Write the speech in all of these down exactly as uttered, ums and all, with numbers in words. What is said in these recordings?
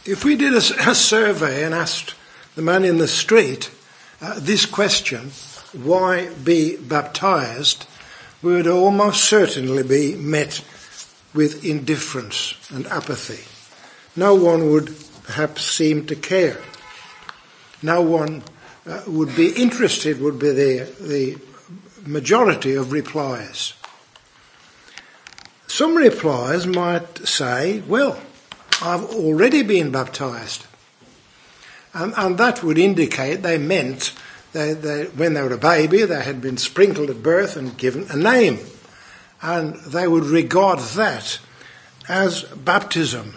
If we did a, a survey and asked the man in the street uh, this question, why be baptized, we would almost certainly be met with indifference and apathy. No one would perhaps seem to care. No one uh, would be interested, would be the, the majority of replies. Some replies might say, well, I've already been baptized. And, and that would indicate they meant that they, when they were a baby, they had been sprinkled at birth and given a name. And they would regard that as baptism.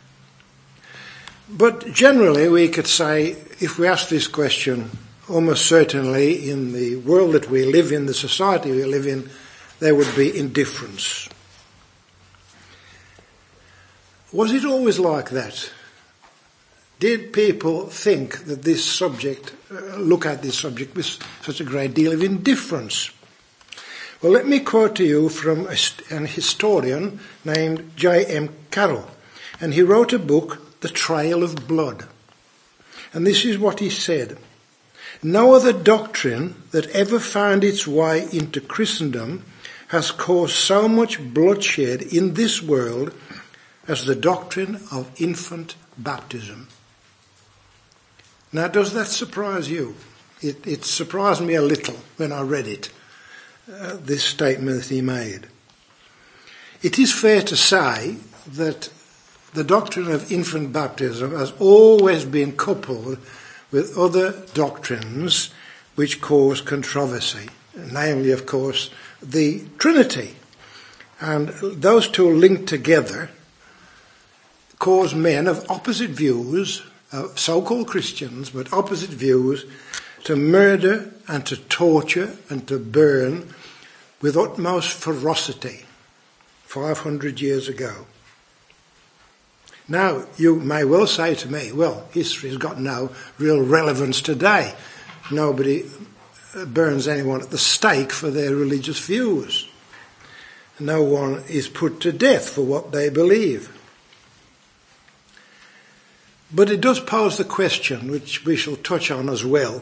But generally we could say, if we ask this question, almost certainly in the world that we live in, the society we live in, there would be indifference. Was it always like that? Did people think that this subject, uh, look at this subject with such a great deal of indifference? Well, let me quote to you from a, an historian named J M Carroll, and he wrote a book, The Trail of Blood. And this is what he said. No other doctrine that ever found its way into Christendom has caused so much bloodshed in this world as the doctrine of infant baptism. Now, does that surprise you? It, it surprised me a little when I read it, uh, this statement that he made. It is fair to say that the doctrine of infant baptism has always been coupled with other doctrines which cause controversy, namely, of course, the Trinity. And those two linked together cause men of opposite views, uh, so-called Christians, but opposite views, to murder and to torture and to burn with utmost ferocity five hundred years ago. Now, you may well say to me, well, history's got no real relevance today. Nobody burns anyone at the stake for their religious views. No one is put to death for what they believe. But it does pose the question, which we shall touch on as well,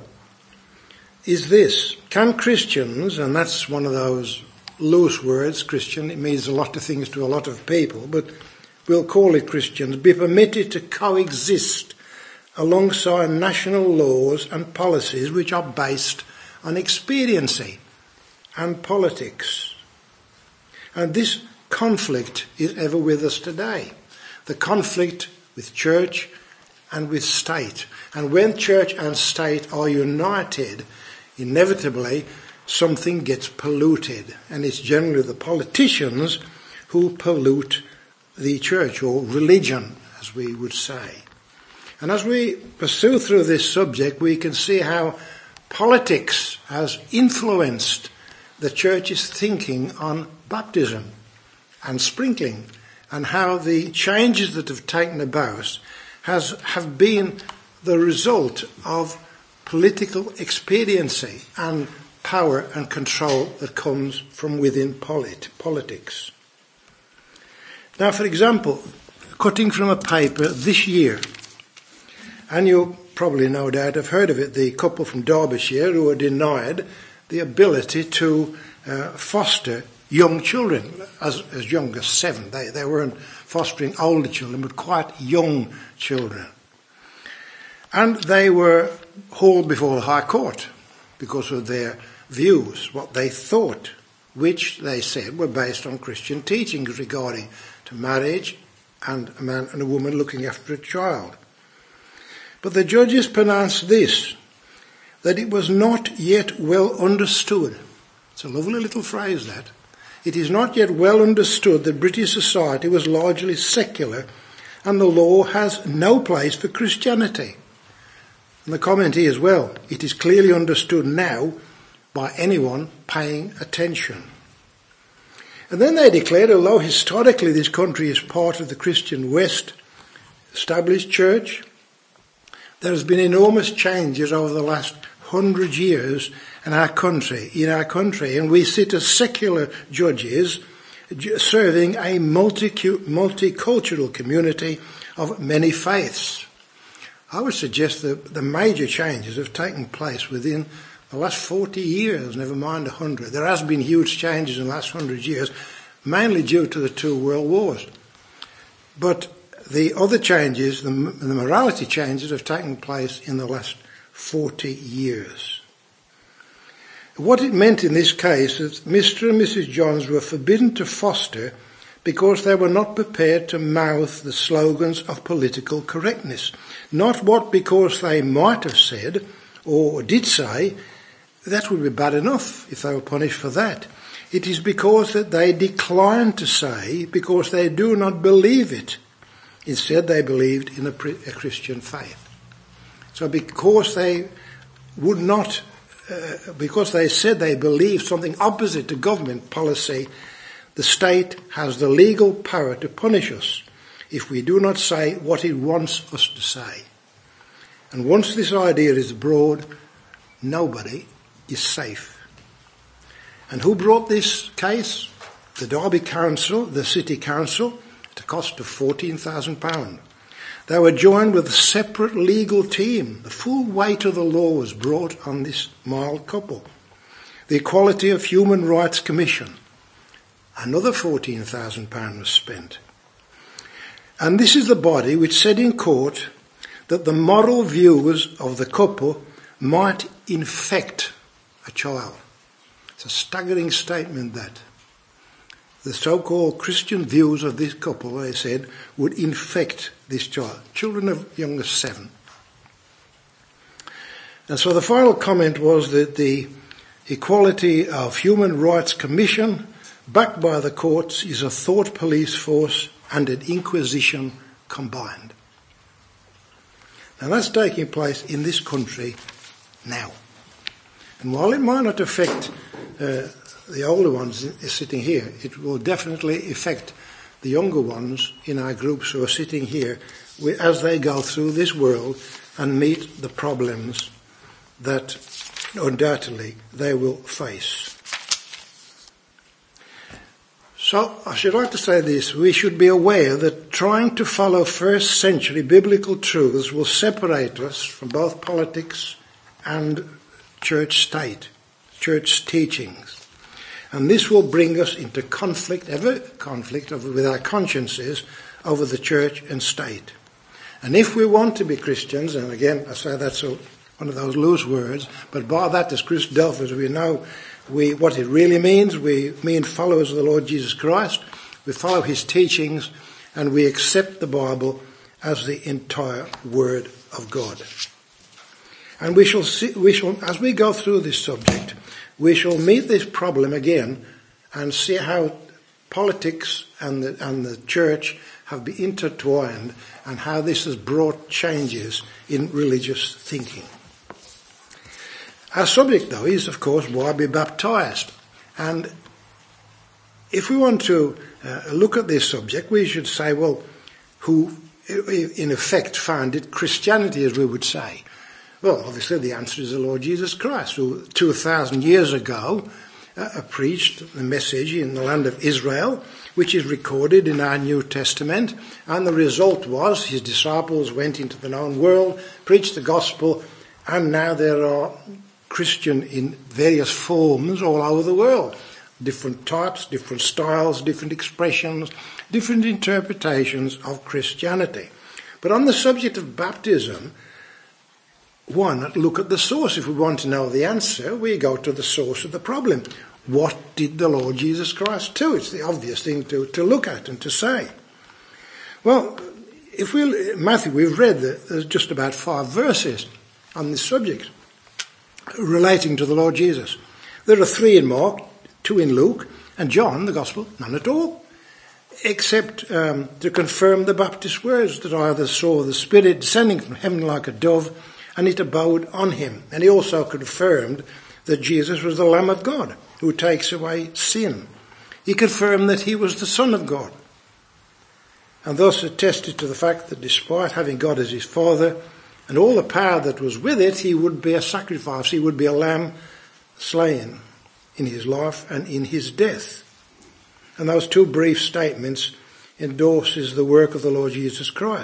is this: can Christians, and that's one of those loose words, Christian, it means a lot of things to a lot of people, but we'll call it Christians, be permitted to coexist alongside national laws and policies which are based on expediency and politics? And this conflict is ever with us today. The conflict with church and with state. And when church and state are united, inevitably something gets polluted. And it's generally the politicians who pollute the church, or religion, as we would say. And as we pursue through this subject, we can see how politics has influenced the church's thinking on baptism and sprinkling, and how the changes that have taken about has have been the result of political expediency and power and control that comes from within polit- politics. Now, for example, cutting from a paper this year, and you probably no doubt have heard of it, the couple from Derbyshire who were denied the ability to uh, foster young children, as, as young as seven. They, they weren't fostering older children, but quite young children. And they were hauled before the High Court because of their views, what they thought, which they said were based on Christian teachings regarding to marriage and a man and a woman looking after a child. But the judges pronounced this, that it was not yet well understood. It's a lovely little phrase, that. It is not yet well understood that British society was largely secular and the law has no place for Christianity. And the comment is, well, it is clearly understood now by anyone paying attention. And then they declared, although historically this country is part of the Christian West established church, there has been enormous changes over the last hundred years in our country, in our country, and we sit as secular judges serving a multi- multicultural community of many faiths. I would suggest that the major changes have taken place within the last forty years, never mind a hundred. There has been huge changes in the last hundred years, mainly due to the two world wars. But the other changes, the, the morality changes, have taken place in the last forty years. What it meant in this case is Mister and Missus Johns were forbidden to foster because they were not prepared to mouth the slogans of political correctness. Not what because they might have said or did say, that would be bad enough if they were punished for that. It is because that they declined to say because they do not believe it. Instead, they believed in a, a Christian faith. So because they would not, uh, because they said they believed something opposite to government policy, the state has the legal power to punish us if we do not say what it wants us to say. And once this idea is abroad, nobody is safe. And who brought this case? The Derby Council, the City Council, at a cost of fourteen thousand pounds. They were joined with a separate legal team. The full weight of the law was brought on this mild couple. The Equality of Human Rights Commission. Another fourteen thousand pounds was spent. And this is the body which said in court that the moral views of the couple might infect a child. It's a staggering statement that the so-called Christian views of this couple, they said, would infect this child. Children of young as seven. And so the final comment was that the Equality of Human Rights Commission, backed by the courts, is a thought police force and an inquisition combined. Now that's taking place in this country now. And while it might not affect uh, the older ones sitting here, it will definitely affect the younger ones in our groups who are sitting here as they go through this world and meet the problems that undoubtedly they will face. So I should like to say this: we should be aware that trying to follow first century biblical truths will separate us from both politics and church state, church teachings. And this will bring us into conflict, ever conflict over, with our consciences over the church and state. And if we want to be Christians, and again I say that's a, one of those loose words, but by that as Christadelphers we know we what it really means. We mean followers of the Lord Jesus Christ. We follow his teachings and we accept the Bible as the entire Word of God. And we shall see, we shall, as we go through this subject, we shall meet this problem again and see how politics and the, and the church have been intertwined and how this has brought changes in religious thinking. Our subject, though, is, of course, why be baptised? And if we want to uh, look at this subject, we should say, well, who, in effect, founded Christianity, as we would say? Well, obviously the answer is the Lord Jesus Christ, who two thousand years ago uh, preached the message in the land of Israel, which is recorded in our New Testament. And the result was his disciples went into the known world, preached the gospel, and now there are Christian in various forms all over the world. Different types, different styles, different expressions, different interpretations of Christianity. But on the subject of baptism, one, look at the source. If we want to know the answer, we go to the source of the problem. What did the Lord Jesus Christ do? It's the obvious thing to, to look at and to say. Well, if we Matthew, we've read that there's just about five verses on this subject relating to the Lord Jesus. There are three in Mark, two in Luke, and John, the Gospel, none at all, except um, to confirm the Baptist words that I either saw the Spirit descending from heaven like a dove, and it abode on him. And he also confirmed that Jesus was the Lamb of God who takes away sin. He confirmed that he was the Son of God, and thus attested to the fact that despite having God as his Father and all the power that was with it, he would be a sacrifice, he would be a lamb slain in his life and in his death. And those two brief statements endorses the work of the Lord Jesus Christ.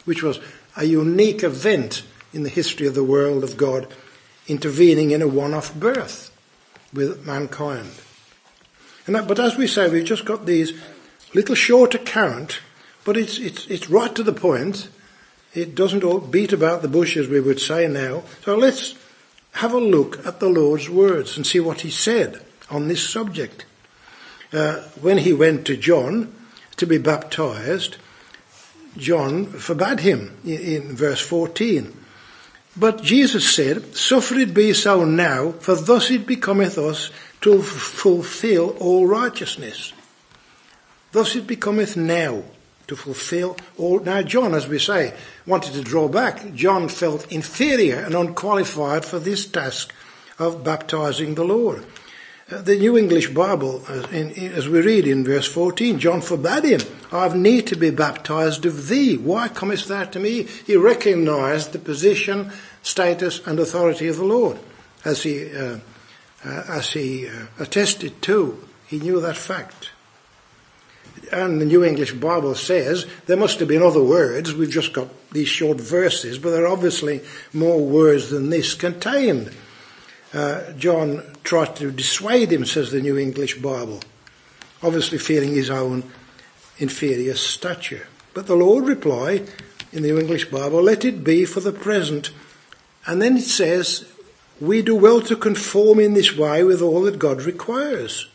which was a unique event in the history of the world of God, intervening in a one-off birth with mankind. And that, but as we say, we've just got these little short account, but it's it's it's right to the point. It doesn't all beat about the bush, as we would say now. So let's have a look at the Lord's words and see what he said on this subject. Uh, when he went to John to be baptized, John forbade him in, in verse fourteen. But Jesus said, "Suffer it be so now, for thus it becometh us to fulfill all righteousness." Thus it becometh now to fulfill all. Now John, as we say, wanted to draw back. John felt inferior and unqualified for this task of baptizing the Lord. Uh, the New English Bible, as, in, as we read in verse fourteen, John forbade him, "I have need to be baptized of thee. Why comest thou to me?" He recognised the position, status and authority of the Lord, as he, uh, uh, as he uh, attested to. He knew that fact. And the New English Bible says there must have been other words. We've just got these short verses, but there are obviously more words than this contained. Uh, John tried to dissuade him, says the New English Bible, obviously feeling his own inferior stature. But the Lord replied in the New English Bible, "Let it be for the present." And then it says, "We do well to conform in this way with all that God requires."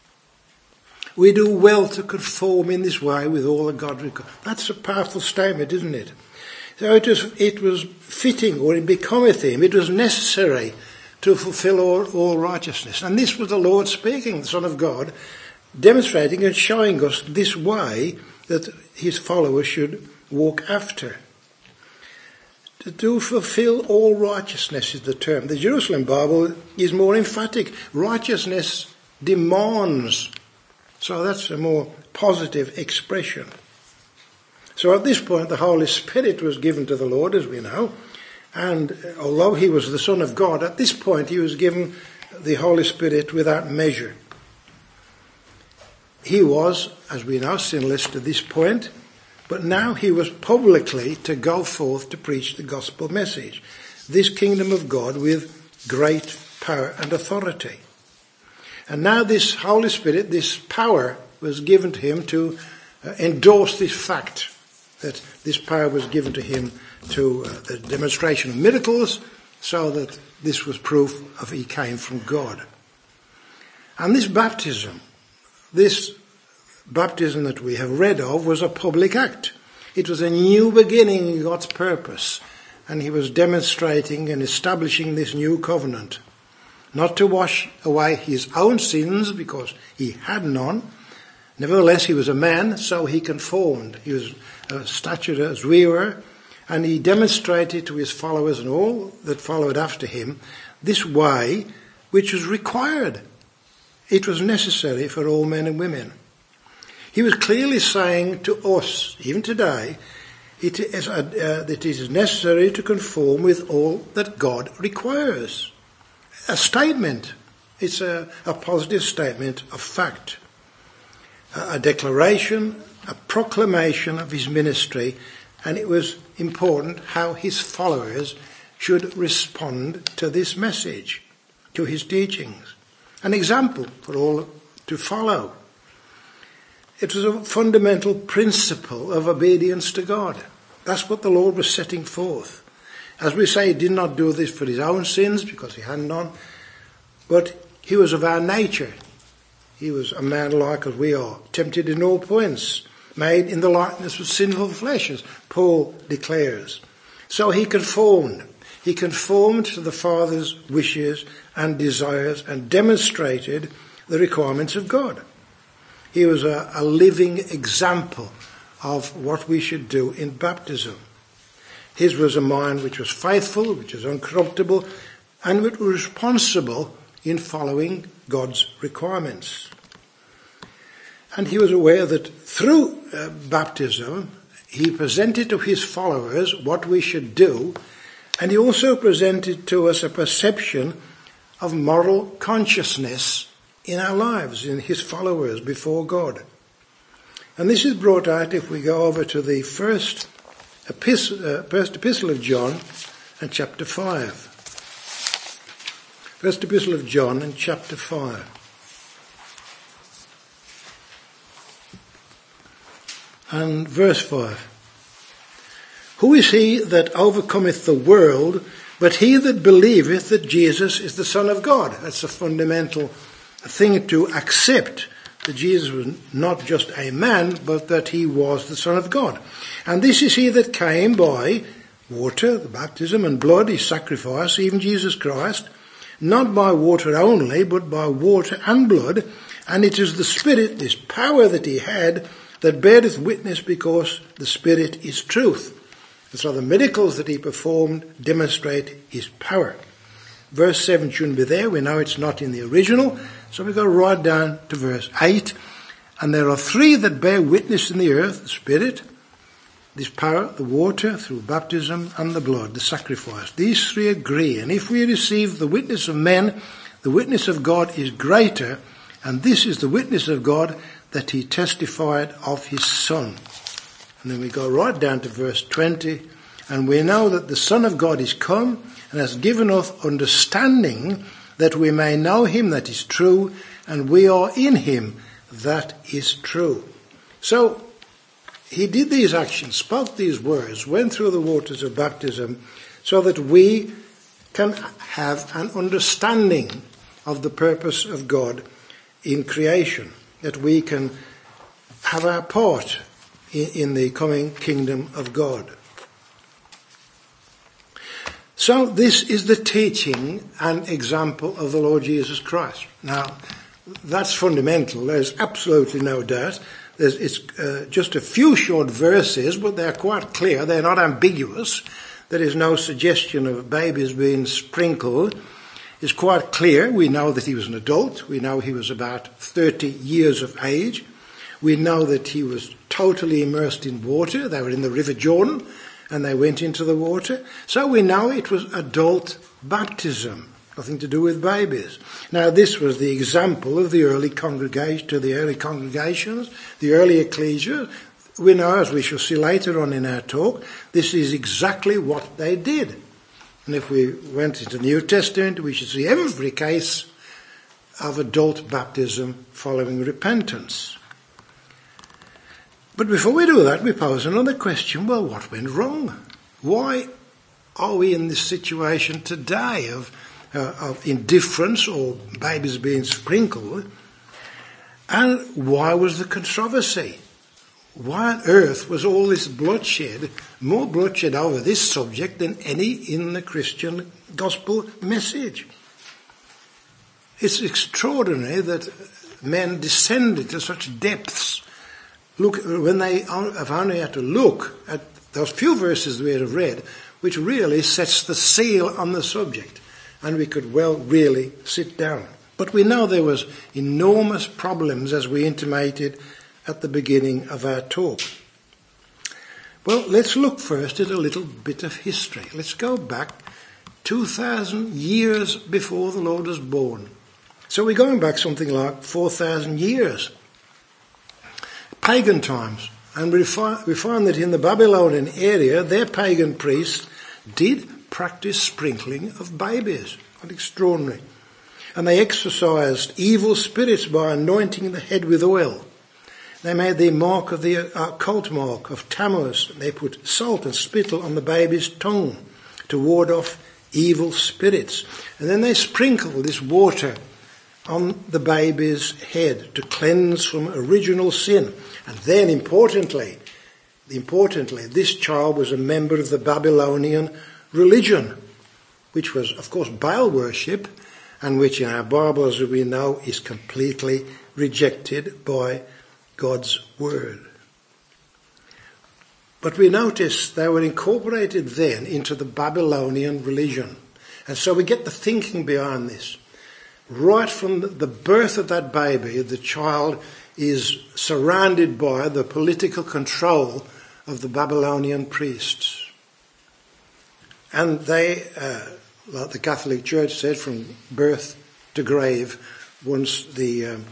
We do well to conform in this way with all that God requires. That's a powerful statement, isn't it? So it was, it was fitting, or it becometh him, it was necessary to fulfill all, all righteousness. And this was the Lord speaking, the Son of God, demonstrating and showing us this way that his followers should walk after. To do fulfill all righteousness is the term. The Jerusalem Bible is more emphatic. Righteousness demands. So that's a more positive expression. So at this point, the Holy Spirit was given to the Lord, as we know. And although he was the Son of God, at this point he was given the Holy Spirit without measure. He was, as we know, sinless to this point, but now he was publicly to go forth to preach the gospel message, this kingdom of God with great power and authority. And now this Holy Spirit, this power, was given to him to uh, endorse this fact, that this power was given to him to uh, the demonstration of miracles, so that this was proof of he came from God. And this baptism, this baptism that we have read of, was a public act. It was a new beginning in God's purpose, and he was demonstrating and establishing this new covenant. Not to wash away his own sins, because he had none. Nevertheless, he was a man, so he conformed. He was a stature as we were, and he demonstrated to his followers and all that followed after him this way which was required. It was necessary for all men and women. He was clearly saying to us, even today, it is, uh, that it is necessary to conform with all that God requires. A statement. It's a, a positive statement of fact. A, a declaration, a proclamation of his ministry, and it was important how his followers should respond to this message, to his teachings. An example for all to follow. It was a fundamental principle of obedience to God. That's what the Lord was setting forth. As we say, he did not do this for his own sins, because he had none, but he was of our nature. He was a man like as we are, tempted in all points, made in the likeness of sinful flesh, as Paul declares. So he conformed. He conformed to the Father's wishes and desires and demonstrated the requirements of God. He was a, a living example of what we should do in baptism. His was a mind which was faithful, which was uncorruptible, and which was responsible in following God's requirements. And he was aware that through uh, baptism, he presented to his followers what we should do, and he also presented to us a perception of moral consciousness in our lives, in his followers before God. And this is brought out if we go over to the first Epistle, uh, First Epistle of John and chapter five. First Epistle of John and chapter five. And verse five. Who is he that overcometh the world, but he that believeth that Jesus is the Son of God? That's a fundamental thing to accept, that Jesus was not just a man, but that he was the Son of God. And this is he that came by water, the baptism, and blood, his sacrifice, even Jesus Christ, not by water only, but by water and blood. And it is the Spirit, this power that he had, that beareth witness, because the Spirit is truth. And so the miracles that he performed demonstrate his power. Verse seven shouldn't be there. We know it's not in the original. So we go right down to verse eight. And there are three that bear witness in the earth: the Spirit, this power, the water through baptism, and the blood, the sacrifice. These three agree. And if we receive the witness of men, the witness of God is greater. And this is the witness of God, that he testified of his Son. And then we go right down to verse twenty. And we know that the Son of God is come, and has given us understanding, that we may know him that is true, and we are in him that is true. So he did these actions, spoke these words, went through the waters of baptism, so that we can have an understanding of the purpose of God in creation, that we can have our part in, in the coming kingdom of God. So this is the teaching and example of the Lord Jesus Christ. Now, that's fundamental. There's absolutely no doubt. There's, it's uh, just a few short verses, but they're quite clear. They're not ambiguous. There is no suggestion of babies being sprinkled. It's quite clear. We know that he was an adult. We know he was about thirty years of age. We know that he was totally immersed in water. They were in the River Jordan, and they went into the water. So we know it was adult baptism, nothing to do with babies. Now this was the example of the early congregation, to the early congregations, the early ecclesia. We know, as we shall see later on in our talk, this is exactly what they did. And if we went into the New Testament, we should see every case of adult baptism following repentance. But before we do that, we pose another question. Well, what went wrong? Why are we in this situation today of, uh, of indifference or babies being sprinkled? And why was the controversy? Why on earth was all this bloodshed, more bloodshed over this subject than any in the Christian gospel message? It's extraordinary that men descended to such depths. Look, when they have only had to look at those few verses we have read, which really sets the seal on the subject, and we could well really sit down. But we know there was enormous problems, as we intimated at the beginning of our talk. Well, let's look first at a little bit of history. Let's go back two thousand years before the Lord was born. So we're going back something like four thousand years. Pagan times. And we find, we find that in the Babylonian area, their pagan priests did practice sprinkling of babies. Quite extraordinary. And they exorcised evil spirits by anointing the head with oil. They made the mark of the occult mark of Tammuz. They put salt and spittle on the baby's tongue to ward off evil spirits. And then they sprinkled this water on the baby's head to cleanse from original sin. And then, importantly, importantly, this child was a member of the Babylonian religion, which was, of course, Baal worship, and which in our Bibles, as we know, is completely rejected by God's word. But we notice they were incorporated then into the Babylonian religion. And so we get the thinking behind this. Right from the birth of that baby, the child is surrounded by the political control of the Babylonian priests. And they, uh, like the Catholic Church said, from birth to grave, once the um,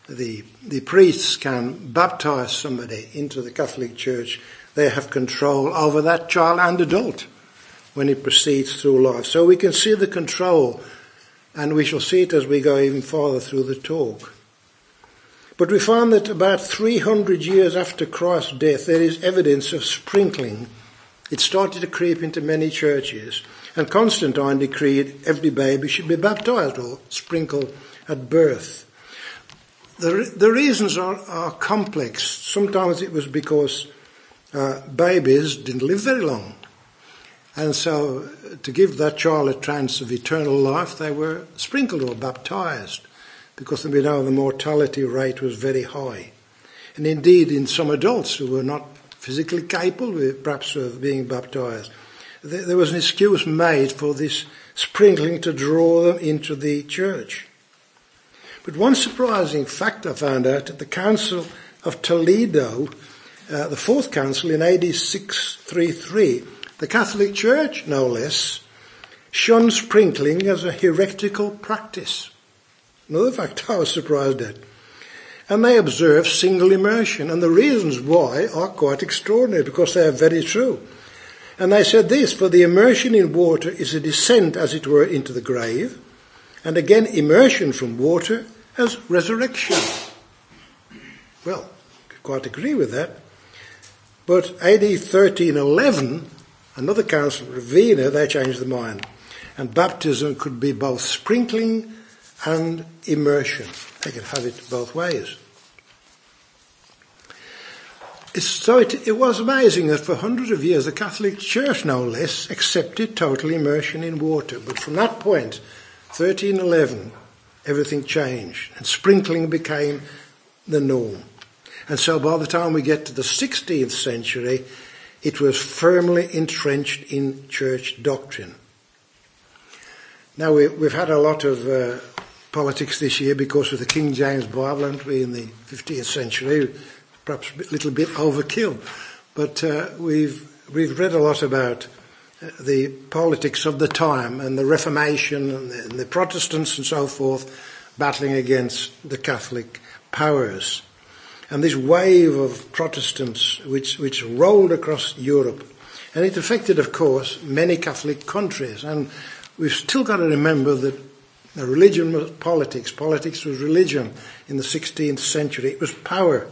the, the priests can baptize somebody into the Catholic Church, they have control over that child and adult when it proceeds through life. So we can see the control, and we shall see it as we go even farther through the talk. But we find that about three hundred years after Christ's death, there is evidence of sprinkling. It started to creep into many churches, and Constantine decreed every baby should be baptized or sprinkled at birth. The, the reasons are, are complex. Sometimes it was because uh, babies didn't live very long. And so to give that child a chance of eternal life, they were sprinkled or baptized, because we know the mortality rate was very high. And indeed, in some adults who were not physically capable, perhaps, of being baptized, there was an excuse made for this sprinkling to draw them into the church. But one surprising fact I found out at the Council of Toledo, uh, the fourth council in A D six thirty-three, the Catholic Church, no less, shunned sprinkling as a heretical practice. Another fact I was surprised at. And they observe single immersion, and the reasons why are quite extraordinary, because they are very true. And they said this: for the immersion in water is a descent, as it were, into the grave, and again immersion from water as resurrection. Well, I could quite agree with that. But A D thirteen eleven, another council, Ravenna, they changed their mind. And baptism could be both sprinkling and immersion. They could have it both ways. It's, so it, it was amazing that for hundreds of years the Catholic Church, no less, accepted total immersion in water. But from that point, thirteen eleven, everything changed, and sprinkling became the norm. And so by the time we get to the sixteenth century, it was firmly entrenched in church doctrine. Now, we, we've had a lot of uh, politics this year because of the King James Bible, haven't we, in the fifteenth century, perhaps a little bit overkill. But uh, we've we've read a lot about uh, the politics of the time and the Reformation and the, and the Protestants and so forth battling against the Catholic powers. And this wave of Protestants which, which rolled across Europe. And it affected, of course, many Catholic countries. And we've still got to remember that the religion was politics. Politics was religion in the sixteenth century. It was power.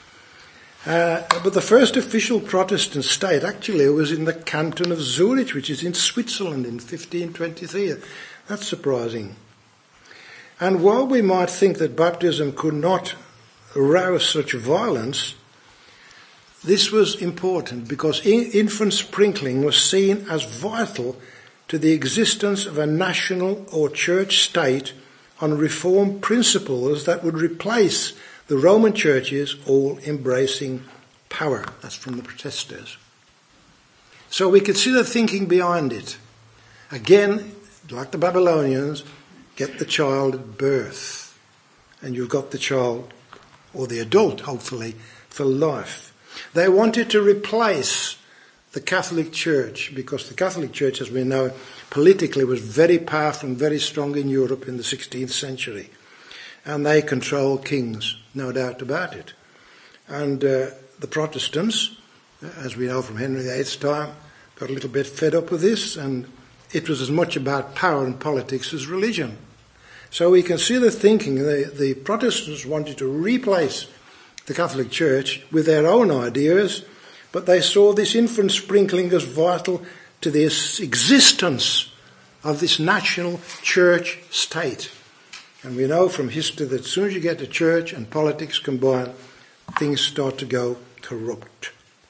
Uh, but the first official Protestant state actually was in the canton of Zurich, which is in Switzerland, in fifteen twenty-three. That's surprising. And while we might think that baptism could not arouse such violence, this was important because infant sprinkling was seen as vital to the existence of a national or church state on reformed principles that would replace the Roman Church's all-embracing power. That's from the protesters. So we could see the thinking behind it. Again, like the Babylonians, get the child at birth, and you've got the child, or the adult, hopefully, for life. They wanted to replace the Catholic Church, because the Catholic Church, as we know, politically was very powerful and very strong in Europe in the sixteenth century. And they controlled kings, no doubt about it. And uh, the Protestants, as we know from Henry the eighth's time, got a little bit fed up with this, and it was as much about power and politics as religion. So we can see the thinking. The, the Protestants wanted to replace the Catholic Church with their own ideas, but they saw this infant sprinkling as vital to the existence of this national church state. And we know from history that as soon as you get the church and politics combined, things start to go corrupt.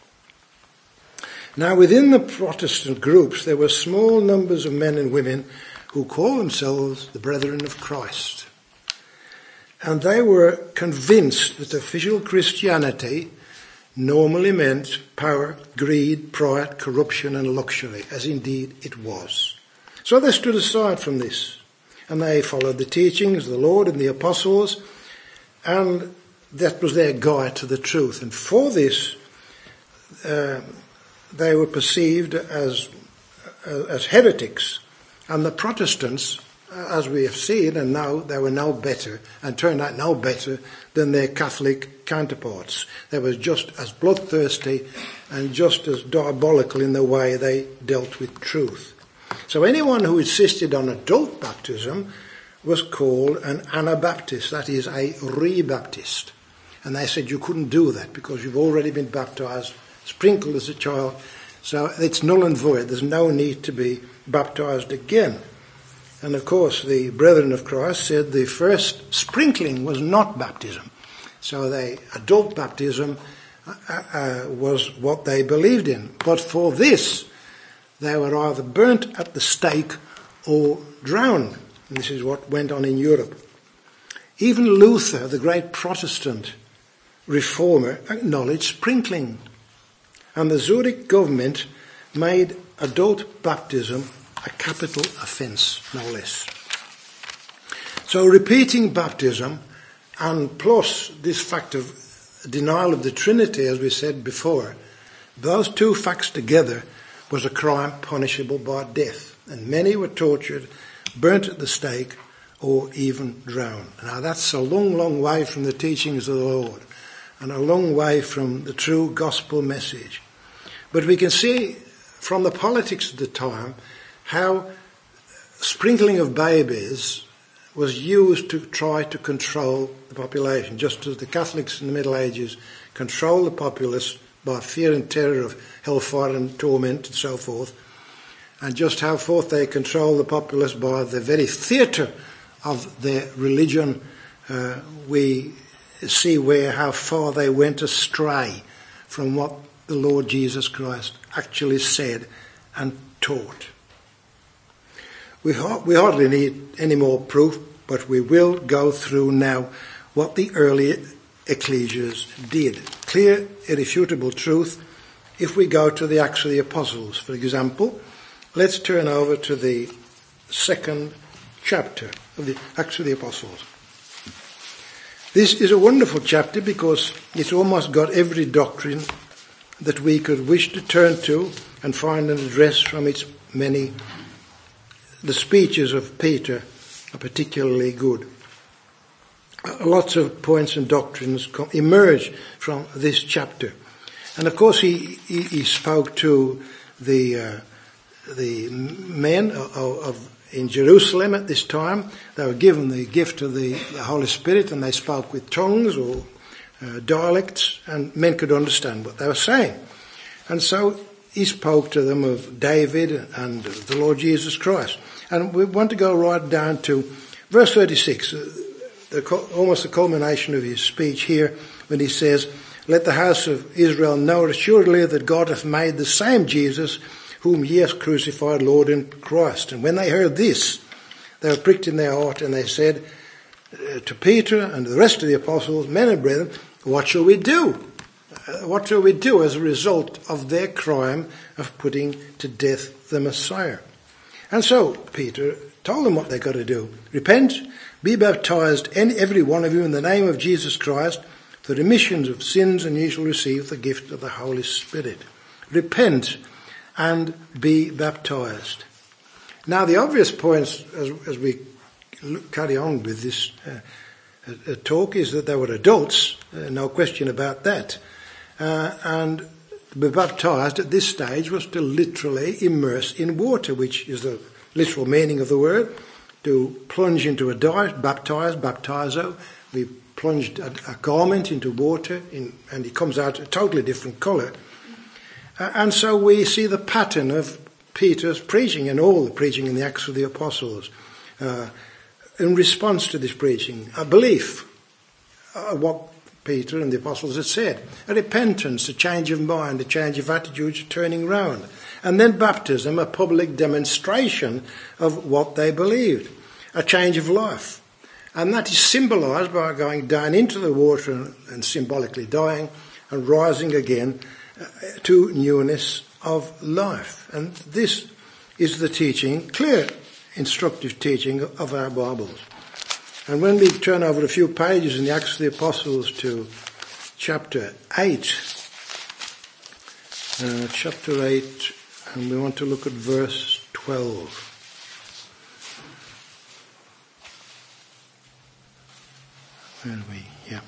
Now, within the Protestant groups, there were small numbers of men and women who call themselves the Brethren of Christ. And they were convinced that official Christianity normally meant power, greed, pride, corruption and luxury, as indeed it was. So they stood aside from this, and they followed the teachings of the Lord and the apostles, and that was their guide to the truth. And for this, uh, they were perceived as, uh, as heretics. And the Protestants as we have seen, and now they were no better, and turned out no better than their Catholic counterparts. They were just as bloodthirsty and just as diabolical in the way they dealt with truth. So anyone who insisted on adult baptism was called an Anabaptist, that is, a rebaptist. And they said you couldn't do that because you've already been baptised, sprinkled as a child, so it's null and void. There's no need to be baptised again. And of course, the Brethren of Christ said the first sprinkling was not baptism. So the adult baptism uh, uh, was what they believed in. But for this, they were either burnt at the stake or drowned. And this is what went on in Europe. Even Luther, the great Protestant reformer, acknowledged sprinkling. And the Zurich government made adult baptism a capital offence, no less. So repeating baptism and plus this fact of denial of the Trinity, as we said before, those two facts together was a crime punishable by death. And many were tortured, burnt at the stake, or even drowned. Now that's a long, long way from the teachings of the Lord and a long way from the true gospel message. But we can see from the politics of the time how sprinkling of babies was used to try to control the population, just as the Catholics in the Middle Ages controlled the populace by fear and terror of hellfire and torment and so forth, and just how forth they control the populace by the very theatre of their religion. Uh, we see where how far they went astray from what the Lord Jesus Christ actually said and taught. We, ha- we hardly need any more proof, but we will go through now what the early ecclesias did. Clear, irrefutable truth. If we go to the Acts of the Apostles, for example, let's turn over to the second chapter of the Acts of the Apostles. This is a wonderful chapter because it's almost got every doctrine that we could wish to turn to and find an address from its many. The speeches of Peter are particularly good. Lots of points and doctrines emerge from this chapter. And of course he, he, he spoke to the uh, the men of, of in Jerusalem at this time. They were given the gift of the, the Holy Spirit and they spoke with tongues or uh, dialects, and men could understand what they were saying. And so he spoke to them of David and the Lord Jesus Christ. And we want to go right down to verse thirty-six, the, almost the culmination of his speech here, when he says, "Let the house of Israel know assuredly that God hath made the same Jesus, whom ye have crucified, Lord and Christ." And when they heard this, they were pricked in their heart, and they said uh, to Peter and the rest of the apostles, "Men and brethren, what shall we do? Uh, what shall we do as a result of their crime of putting to death the Messiah?" And so Peter told them what they got to do. "Repent, be baptized, and every one of you, in the name of Jesus Christ, for the remission of sins, and ye shall receive the gift of the Holy Spirit." Repent and be baptized. Now the obvious points as, as we look, carry on with this uh, uh, talk is that they were adults, uh, no question about that. Uh, and to be baptized at this stage was to literally immerse in water, which is the literal meaning of the word. To plunge into a dive, baptize, baptizo. We plunged a, a garment into water in, and it comes out a totally different colour. Uh, and so we see the pattern of Peter's preaching and all the preaching in the Acts of the Apostles. Uh, in response to this preaching, a belief, uh, what Peter and the apostles had said, a repentance, a change of mind, a change of attitude, a turning round, and then baptism, a public demonstration of what they believed, a change of life. And that is symbolised by going down into the water and, and symbolically dying and rising again uh, to newness of life. And this is the teaching, clear, instructive teaching of our Bibles. And when we turn over a few pages in the Acts of the Apostles to chapter eight, uh, chapter eight, and we want to look at verse twelve. where are we? Yeah.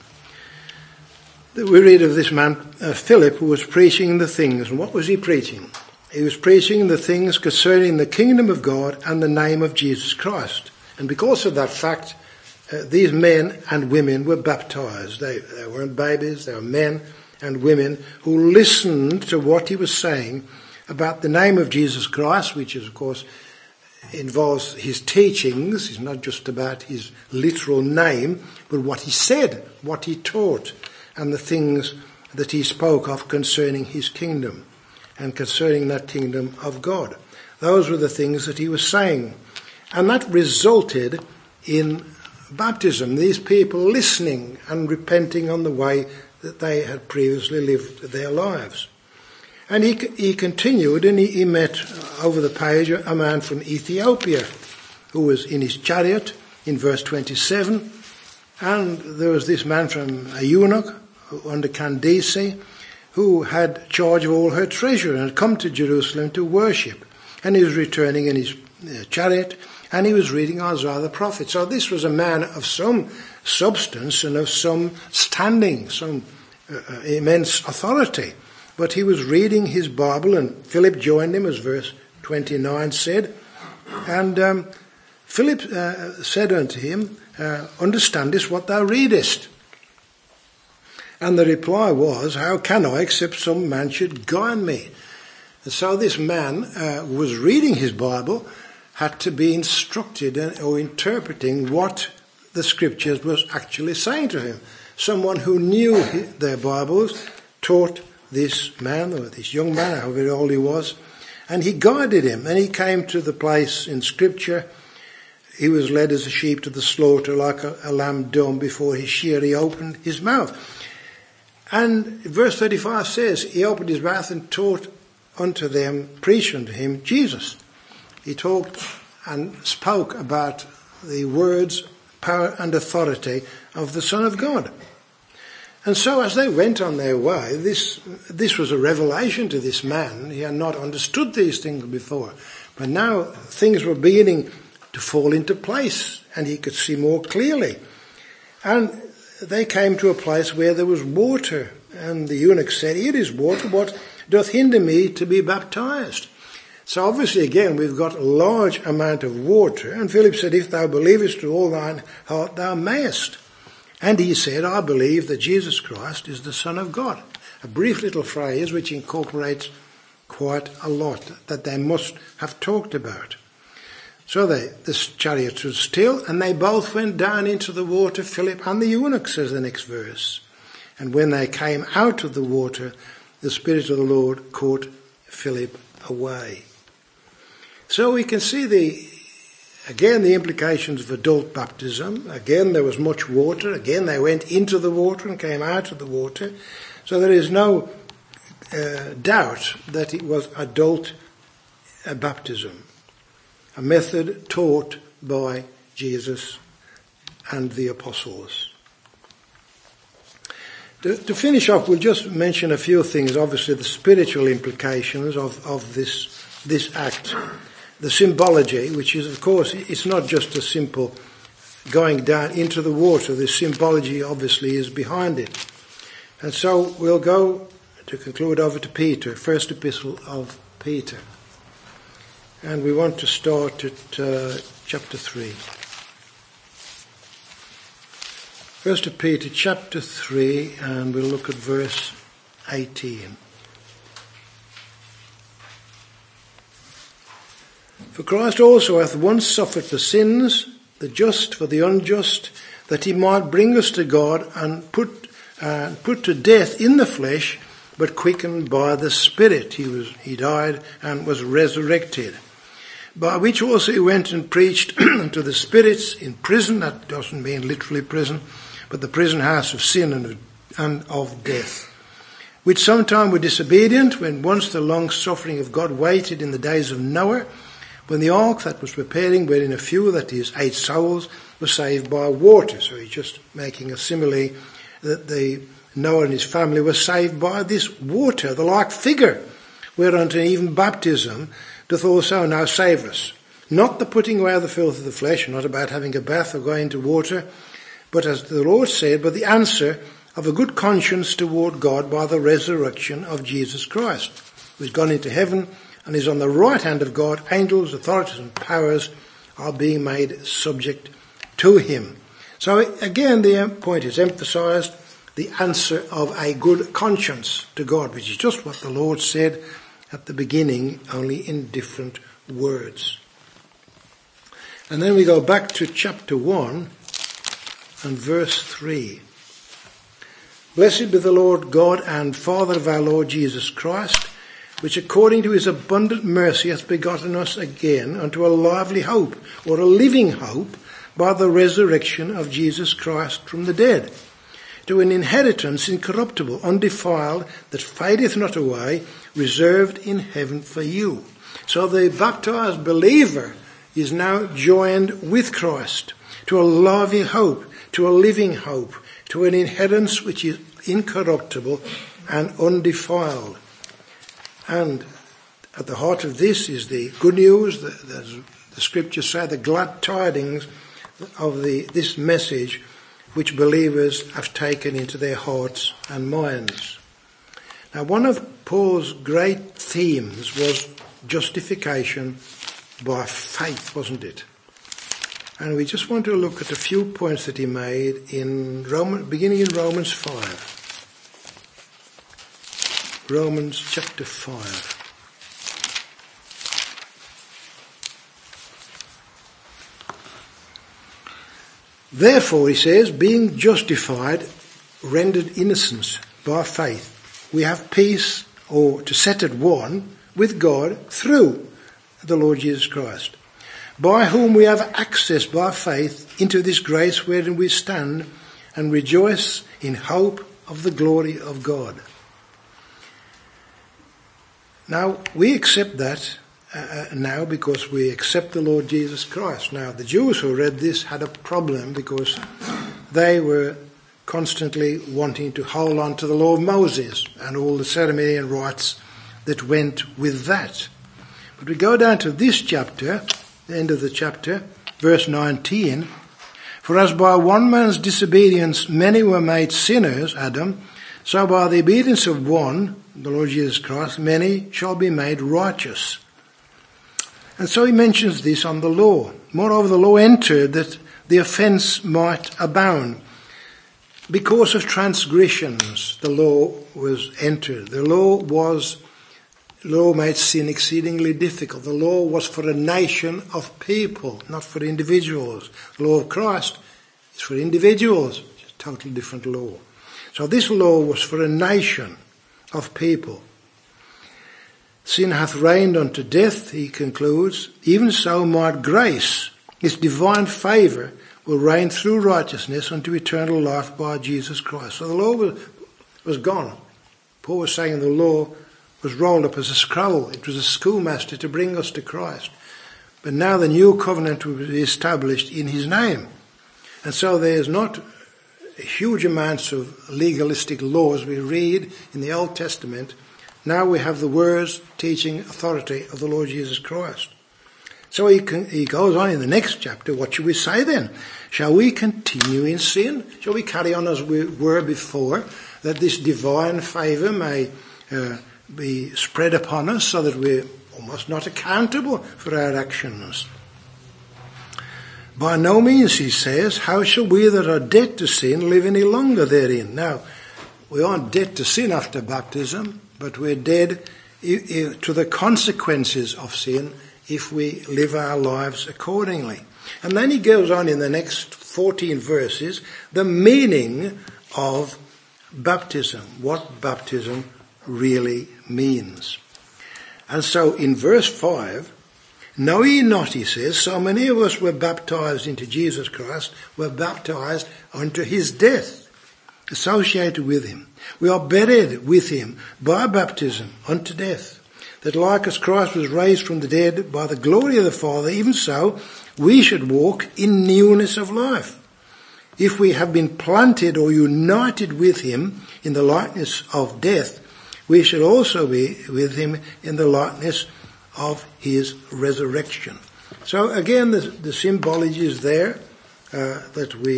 We read of this man, uh, Philip, who was preaching the things. And what was he preaching? He was preaching the things concerning the kingdom of God and the name of Jesus Christ. And because of that fact, uh, these men and women were baptized. They, they weren't babies, they were men and women who listened to what he was saying about the name of Jesus Christ, which is, of course, involves his teachings. It's not just about his literal name, but what he said, what he taught, and the things that he spoke of concerning his kingdom and concerning that kingdom of God. Those were the things that he was saying. And that resulted in baptism, these people listening and repenting on the way that they had previously lived their lives. And he he continued, and he, he met over the page a man from Ethiopia who was in his chariot in verse twenty-seven. And there was this man from a eunuch under Candace who had charge of all her treasure and had come to Jerusalem to worship. And he was returning in his chariot, and he was reading Isaiah the prophet. So this was a man of some substance and of some standing, some uh, immense authority. But he was reading his Bible, and Philip joined him, as verse twenty-nine said. And um, Philip uh, said unto him, uh, understandest what thou readest? And the reply was, how can I, except some man should guide me? And so this man uh, who was reading his Bible had to be instructed or interpreting what the scriptures was actually saying to him. Someone who knew their Bibles taught this man, or this young man, however old he was, and he guided him, and he came to the place in scripture. He was led as a sheep to the slaughter, like a, a lamb dumb before his shearer. He opened his mouth. And verse thirty-five says, he opened his mouth and taught unto them, preached unto him Jesus. He talked and spoke about the words, power and authority of the Son of God. And so as they went on their way, this this was a revelation to this man. He had not understood these things before. But now things were beginning to fall into place, and he could see more clearly. And they came to a place where there was water. And the eunuch said, here is water, what doth hinder me to be baptized? So obviously again we've got a large amount of water. And Philip said, if thou believest with all thine heart, thou mayest. And he said, I believe that Jesus Christ is the Son of God. A brief little phrase which incorporates quite a lot that they must have talked about. So they, this chariot stood still, and they both went down into the water, Philip and the eunuch, says the next verse. And when they came out of the water, the Spirit of the Lord caught Philip away. So we can see the Again, the implications of adult baptism. Again, there was much water. Again, they went into the water and came out of the water. So there is no uh, doubt that it was adult uh, baptism, a method taught by Jesus and the apostles. To, to finish off, we'll just mention a few things, obviously the spiritual implications of, of this, this act. The symbology, which is, of course, it's not just a simple going down into the water. The symbology, obviously, is behind it. And so we'll go, to conclude, over to Peter, first epistle of Peter. And we want to start at uh, chapter three. First of Peter, chapter three, and we'll look at verse eighteen. For Christ also hath once suffered for sins, the just for the unjust, that he might bring us to God, and put uh, put to death in the flesh, but quickened by the Spirit. He was he died and was resurrected. By which also he went and preached unto the spirits in prison. That doesn't mean literally prison, but the prison house of sin and of, and of death. Which sometime were disobedient, when once the long suffering of God waited in the days of Noah, when the ark that was preparing, wherein a few, that is, eight souls, were saved by water. So he's just making a simile that the Noah and his family were saved by this water, the like figure, whereunto even baptism doth also now save us. Not the putting away of the filth of the flesh, not about having a bath or going into water, but as the Lord said, but the answer of a good conscience toward God by the resurrection of Jesus Christ, who has gone into heaven and is on the right hand of God. Angels, authorities and powers are being made subject to him. So again, the point is emphasised, the answer of a good conscience to God, which is just what the Lord said at the beginning, only in different words. And then we go back to chapter one and verse three. Blessed be the Lord God and Father of our Lord Jesus Christ, which according to his abundant mercy hath begotten us again unto a lively hope, or a living hope, by the resurrection of Jesus Christ from the dead, to an inheritance incorruptible, undefiled, that fadeth not away, reserved in heaven for you. So the baptized believer is now joined with Christ to a lively hope, to a living hope, to an inheritance which is incorruptible and undefiled. And at the heart of this is the good news, the, the, the scriptures say, the glad tidings of the this message which believers have taken into their hearts and minds. Now, one of Paul's great themes was justification by faith, wasn't it? And we just want to look at a few points that he made in Roman, beginning in Romans five. Romans chapter five. Therefore, he says, being justified, rendered innocent by faith, we have peace, or to set at one, with God through the Lord Jesus Christ, by whom we have access by faith into this grace wherein we stand and rejoice in hope of the glory of God. Now, we accept that uh, now because we accept the Lord Jesus Christ. Now, the Jews who read this had a problem because they were constantly wanting to hold on to the law of Moses and all the ceremony and rites that went with that. But we go down to this chapter, the end of the chapter, verse nineteen. For as by one man's disobedience many were made sinners, Adam, so by the obedience of one, the Lord Jesus Christ, many shall be made righteous. And so he mentions this on the law. Moreover, the law entered that the offence might abound. Because of transgressions, the law was entered. The law was, law made sin exceedingly difficult. The law was for a nation of people, not for individuals. The law of Christ is for individuals. It's a totally different law. So this law was for a nation of people. Sin hath reigned unto death, he concludes. Even so might grace, its divine favour, will reign through righteousness unto eternal life by Jesus Christ. So the law was, was gone. Paul was saying the law was rolled up as a scroll. It was a schoolmaster to bring us to Christ. But now the new covenant will be established in his name. And so there's not huge amounts of legalistic laws we read in the Old Testament. Now we have the words, teaching, authority of the Lord Jesus Christ. So he, can, he goes on in the next chapter. What should we say then? Shall we continue in sin? Shall we carry on as we were before, that this divine favour may uh, be spread upon us so that we're almost not accountable for our actions? By no means, he says, how shall we that are dead to sin live any longer therein? Now, we aren't dead to sin after baptism, but we're dead to the consequences of sin if we live our lives accordingly. And then he goes on in the next fourteen verses, the meaning of baptism, what baptism really means. And so in verse five, know ye not, he says, so many of us were baptized into Jesus Christ, were baptized unto his death, associated with him. We are buried with him by baptism unto death, that like as Christ was raised from the dead by the glory of the Father, even so we should walk in newness of life. If we have been planted or united with him in the likeness of death, we should also be with him in the likeness of his resurrection. So again, the, the symbology is there, uh, that we are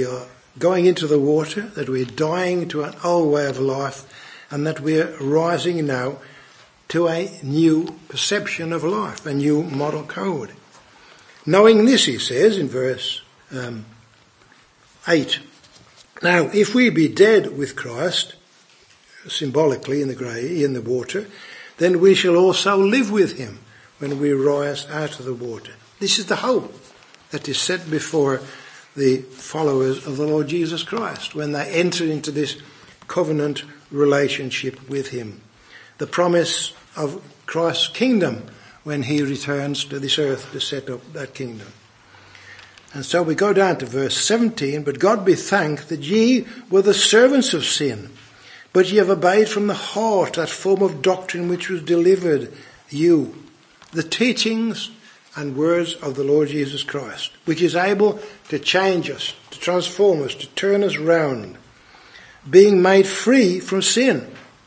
going into the water, that we're dying to an old way of life, and that we're rising now to a new perception of life, a new moral code. Knowing this, he says in verse um, eight, now if we be dead with Christ, symbolically in the grave, in the water, then we shall also live with him when we rise out of the water. This is the hope that is set before the followers of the Lord Jesus Christ when they enter into this covenant relationship with him. The promise of Christ's kingdom when he returns to this earth to set up that kingdom. And so we go down to verse seventeen, but God be thanked that ye were the servants of sin, but ye have obeyed from the heart that form of doctrine which was delivered you, the teachings and words of the Lord Jesus Christ, which is able to change us, to transform us, to turn us round, being made free from sin.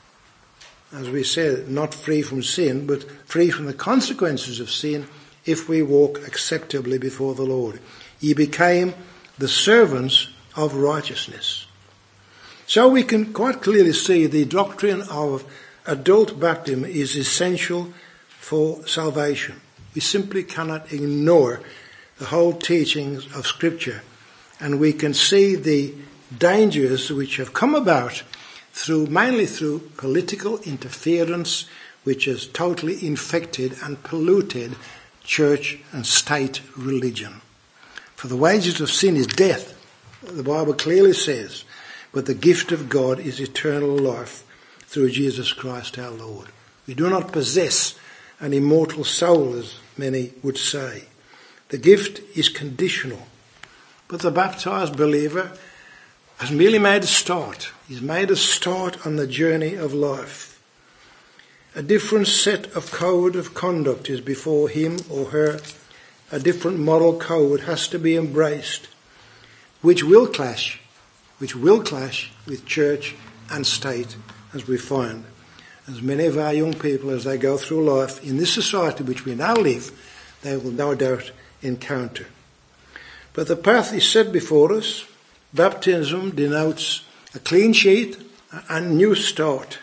As we said, not free from sin, but free from the consequences of sin if we walk acceptably before the Lord. Ye became the servants of righteousness. So we can quite clearly see the doctrine of adult baptism is essential for salvation. We simply cannot ignore the whole teachings of Scripture, and we can see the dangers which have come about through, mainly through political interference, which has totally infected and polluted church and state religion. For the wages of sin is death, the Bible clearly says, but the gift of God is eternal life through Jesus Christ our Lord. We do not possess an immortal soul, as many would say. The gift is conditional, but the baptized believer has merely made a start. He's made a start on the journey of life. A different set of code of conduct is before him or her. A different moral code has to be embraced, which will clash, which will clash with church and state, as we find. As many of our young people, as they go through life in this society which we now live, they will no doubt encounter. But the path is set before us. Baptism denotes a clean sheet and new start,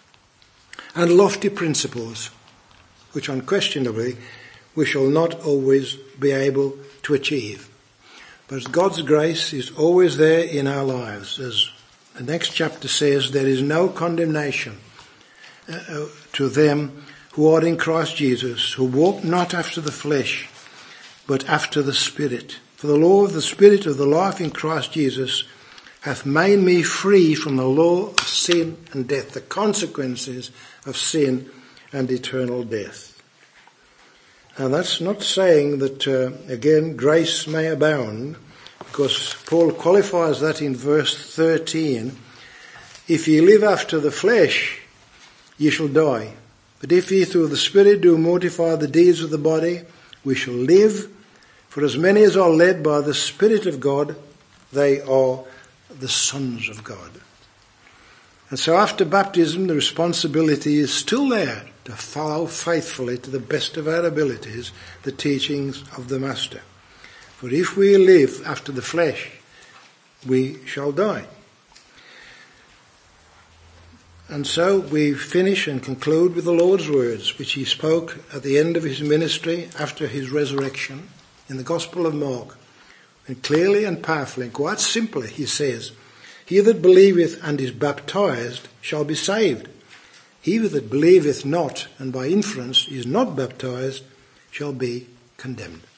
and lofty principles, which unquestionably we shall not always be able to achieve. But God's grace is always there in our lives. As the next chapter says, there is no condemnation uh, to them who are in Christ Jesus, who walk not after the flesh, but after the Spirit. For the law of the Spirit of the life in Christ Jesus hath made me free from the law of sin and death, the consequences of sin and eternal death. Now that's not saying that, uh, again, grace may abound, because Paul qualifies that in verse thirteen. If ye live after the flesh, ye shall die. But if ye through the Spirit do mortify the deeds of the body, we shall live. For as many as are led by the Spirit of God, they are the sons of God. And so after baptism, the responsibility is still there to follow faithfully to the best of our abilities the teachings of the Master. For if we live after the flesh, we shall die. And so we finish and conclude with the Lord's words, which he spoke at the end of his ministry after his resurrection in the Gospel of Mark. And clearly and powerfully and quite simply he says, he that believeth and is baptized shall be saved. He that believeth not and by inference is not baptized shall be condemned.